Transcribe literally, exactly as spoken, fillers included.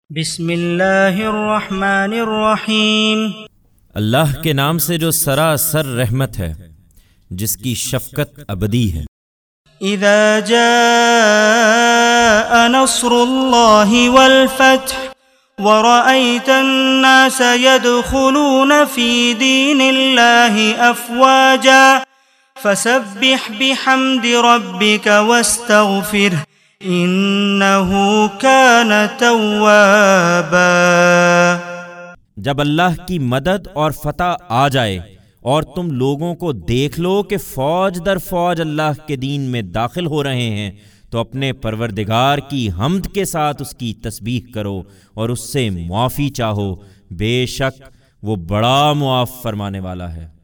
बिस्मिल्लाहिर्रहमानिर्रहीम। अल्लाह के नाम से जो सरासर रहमत है, जिसकी शफकत अबदी है। इज़ा जाअ नस्रुल्लाहि वल फत्ह व रअयतन-नास यदखुलून फी दीनिल्लाहि अफ़वाजा फसब्बिह बिहम्दि रब्बिका वस्तगफिर इन्नहु कान तव्वाबा। जब अल्लाह की मदद और फतह आ जाए और तुम लोगों को देख लो कि फौज दर फौज अल्लाह के दीन में दाखिल हो रहे हैं, तो अपने परवरदिगार की हम्द के साथ उसकी तस्बीह करो और उससे मुआफ़ी चाहो। बेशक वो बड़ा मुआफ़ फरमाने वाला है।